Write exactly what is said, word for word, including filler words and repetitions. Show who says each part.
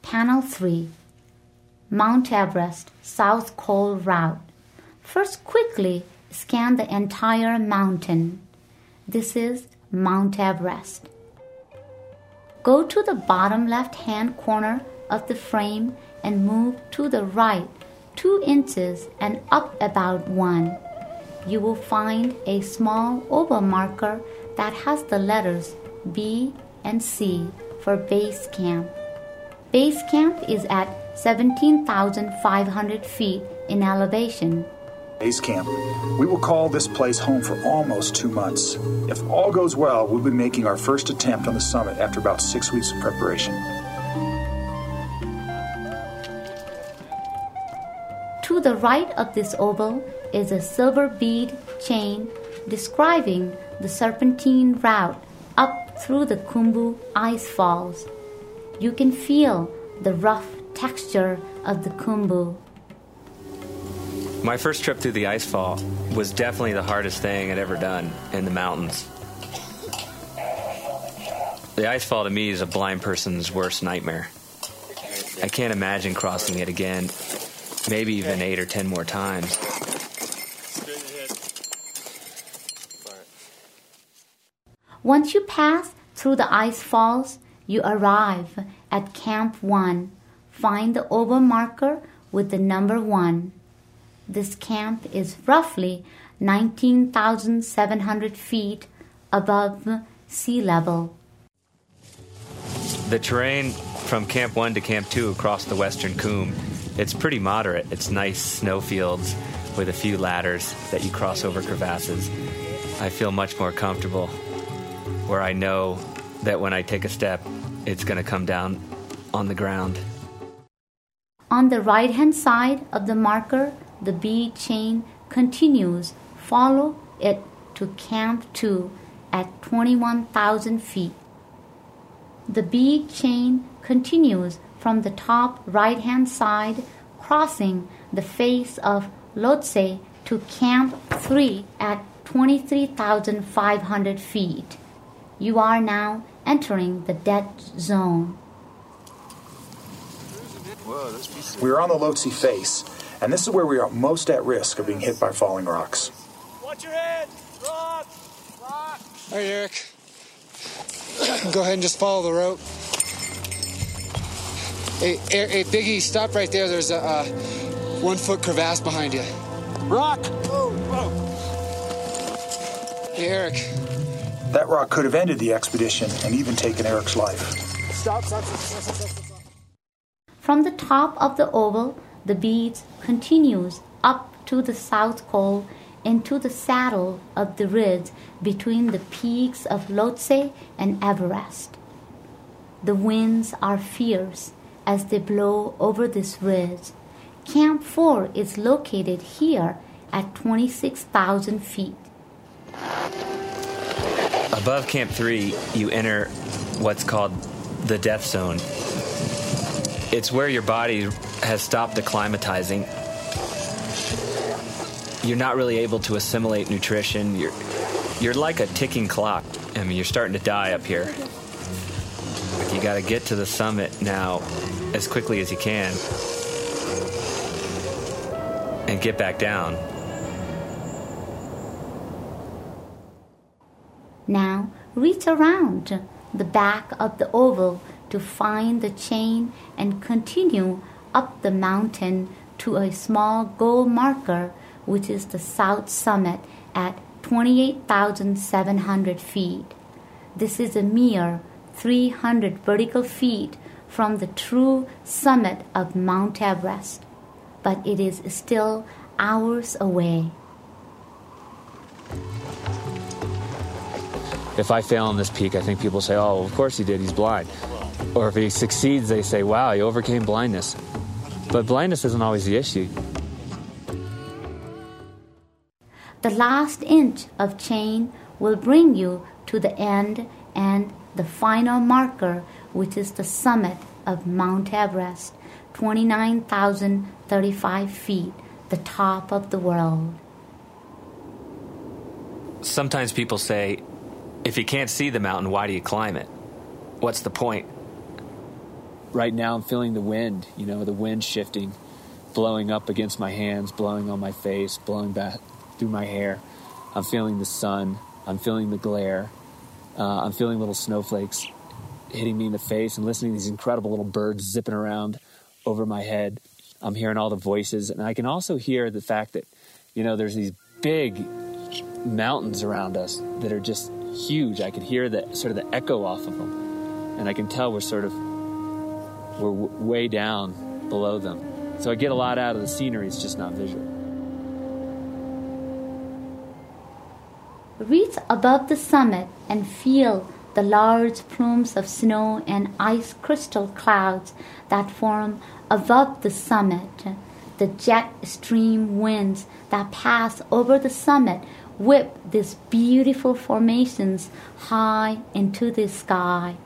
Speaker 1: Panel three. Mount Everest South Col Route. First, quickly scan the entire mountain. This is Mount Everest. Go to the bottom left-hand corner of the frame and move to the right two inches and up about one. You will find a small oval marker that has the letters B and C for base camp. Base camp is at seventeen thousand five hundred feet in elevation.
Speaker 2: Base camp. We will call this place home for almost two months. If all goes well, we'll be making our first attempt on the summit after about six weeks of preparation.
Speaker 1: To the right of this oval is a silver bead chain describing the serpentine route up through the Khumbu ice falls. You can feel the rough texture of the Khumbu.
Speaker 3: My first trip through the ice fall was definitely the hardest thing I'd ever done in the mountains. The ice fall to me is a blind person's worst nightmare. I can't imagine crossing it again, maybe even eight or ten more times.
Speaker 1: Once you pass through the ice falls, you arrive at Camp one. Find the oval marker with the number one. This camp is roughly nineteen thousand seven hundred feet above sea level.
Speaker 3: The terrain from Camp one to Camp two across the western Khum, it's pretty moderate. It's nice snowfields with a few ladders that you cross over crevasses. I feel much more comfortable where I know that when I take a step, it's going to come down on the ground.
Speaker 1: On the right-hand side of the marker, the bead chain continues. Follow it to Camp two at twenty-one thousand feet. The bead chain continues from the top right-hand side, crossing the face of Lhotse to Camp three at twenty-three thousand five hundred feet. You are now entering the dead zone.
Speaker 2: We're on the Lhotse face, and this is where we are most at risk of being hit by falling rocks.
Speaker 4: Watch your head! Rock! Rock!
Speaker 5: All right, Eric. Go ahead and just follow the rope. Hey, hey, Biggie, stop right there. There's a uh, one-foot crevasse behind you.
Speaker 4: Rock! Whoa, whoa.
Speaker 5: Hey, Eric.
Speaker 2: That rock could have ended the expedition and even taken Eric's life.
Speaker 4: Stop, stop, stop, stop, stop, stop.
Speaker 1: From the top of the oval, the bead continues up to the South Col into the saddle of the ridge between the peaks of Lhotse and Everest. The winds are fierce as they blow over this ridge. Camp four is located here at twenty-six thousand feet.
Speaker 3: Above Camp three, you enter what's called the death zone. It's where your body has stopped acclimatizing. You're not really able to assimilate nutrition. You're, you're like a ticking clock. I mean, you're starting to die up here. You got to get to the summit now as quickly as you can and get back down.
Speaker 1: Now, reach around the back of the oval to find the chain and continue up the mountain to a small goal marker, which is the south summit at twenty-eight thousand seven hundred feet. This is a mere three hundred vertical feet from the true summit of Mount Everest, but it is still hours away.
Speaker 3: If I fail on this peak, I think people say, oh, of course he did, he's blind. Or if he succeeds, they say, wow, he overcame blindness. But blindness isn't always the issue.
Speaker 1: The last inch of chain will bring you to the end and the final marker, which is the summit of Mount Everest, twenty-nine thousand thirty-five feet, the top of the world.
Speaker 3: Sometimes people say, if you can't see the mountain, why do you climb it? What's the point?
Speaker 6: right now I'm feeling the wind, you know, the wind shifting, blowing up against my hands, blowing on my face, blowing back through my hair. I'm feeling the sun. I'm feeling the glare. Uh, I'm feeling little snowflakes hitting me in the face and listening to these incredible little birds zipping around over my head. I'm hearing all the voices, and I can also hear the fact that, you know, there's these big mountains around us that are just huge. I can hear the sort of the echo off of them, and I can tell we're sort of we're w- way down below them. So I get a lot out of the scenery. It's just not visual.
Speaker 1: Reach above the summit and feel the large plumes of snow and ice crystal clouds that form above the summit. The jet stream winds that pass over the summit whip these beautiful formations high into the sky.